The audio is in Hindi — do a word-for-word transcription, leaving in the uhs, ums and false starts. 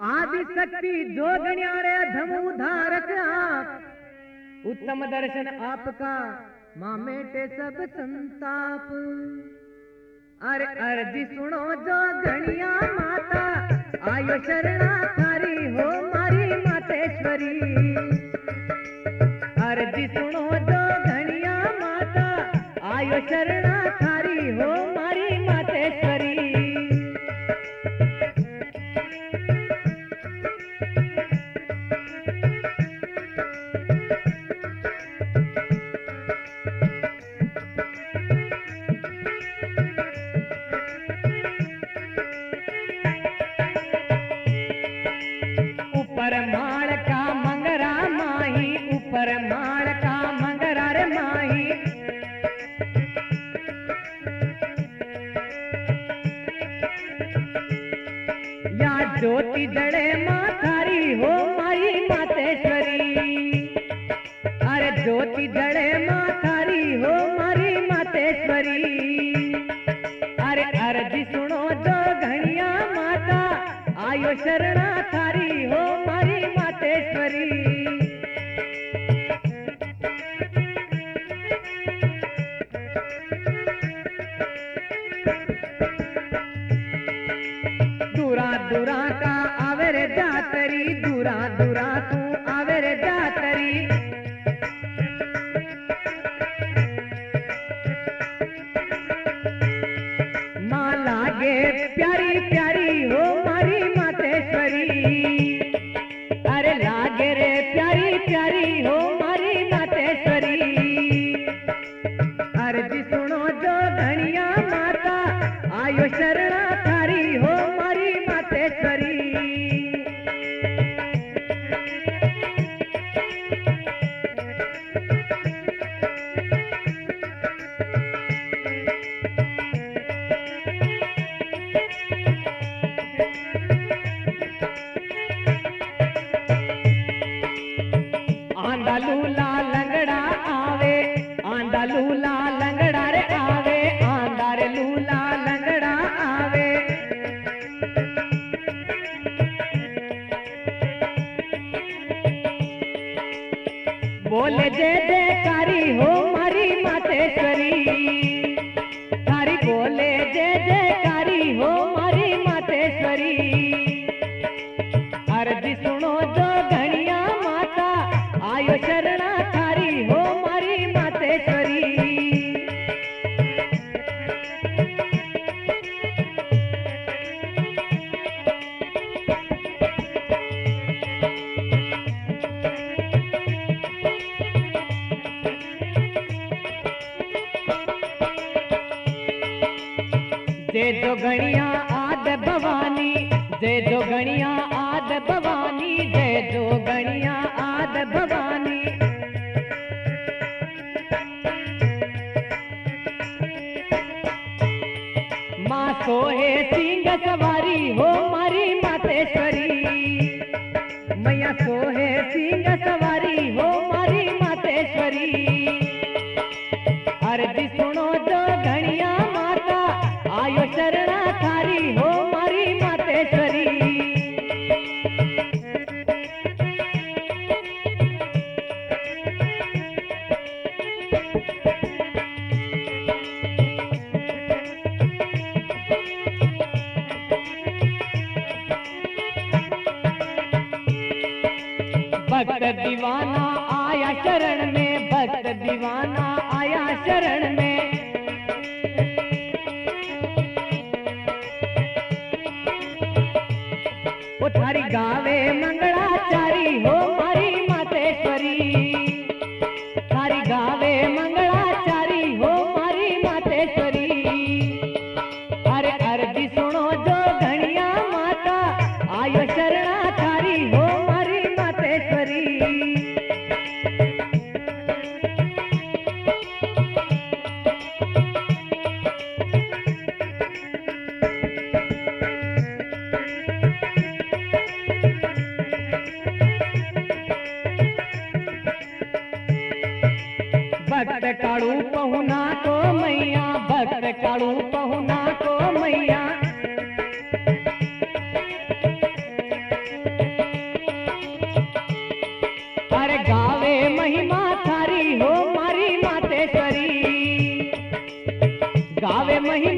आदि शक्ति जोगण्यारे धमु धारक आप, उत्तम दर्शन आपका माँ मेटे सब संताप। अरे अर्जी सुनो जो गणिया माता, आयो शरणा थारी हो मारी मातेश्वरी। अर्जी सुनो जो गणिया माता, आयो शरणा थारी हो मारी मातेश्वरी। ऊपर माड़ का मंगरा माही, ऊपर माड़ का मंगरा रे माही। या ज्योति जड़े माँ थारी हो मारी मातेश्वरी। अरे ज्योति जड़े माँ थारी हो मारी मातेश्वरी। अरे अर्जी सुनो जो घड़िया माता, आयो शरणा थारी हो मारी मातेश्वरी। दूरा दूरा का आवेर जातरी, दूरा दूरा तू आवेर जातरी। माँ लागे प्यारी प्यारी हो मारी मातेश्वरी। अरे लागे रे प्यारी प्यारी हो मारी मातेश्वरी। अर्जी सुनो जो धनिया माता, आयो शरणा थारी हो मारी मातेश्वरी। आंधा लूला लंगड़ा आवे, आंधा लूला लंगड़ा रे आवे, आंधा रे लूला लंगड़ा आवे। बोले जय जयकारी हो मारी मातेश्वरी। थारी बोले जय जयकारी हो मारी मातेश्वरी। अर्जी सुनो जो घड़िया माता, आयो शरणा थारी हो मारी मातेश्वरी। जय जो गणिया आद भवानी, जय जो गणिया आद भवानी, जय जो गणिया आद भवानी। माँ सोहे सिंह सवारी हो मारी मातेश्वरी। मैया सोहे सिंह सवारी हो मारी मातेश्वरी। अर्जी सुनो जो घड़िया माता, आयो शरणा थारी हो मारी मातेश्वरी। भक्त दीवाना आया शरण में, भक्त दीवाना आया शरण में। वो थारी गावे मंगलाचारी हो मारी मातेश्वरी। थारी गावे मंगलाचारी हो मारी मातेश्वरी। अरे अर्जी सुनो जो घड़िया माता, आयो शरणा थारी हो मारी मातेश्वरी। भक्त काड़ू पहुना को मैया, भक्त काड़ू पहुना को मैया। गावे महिमा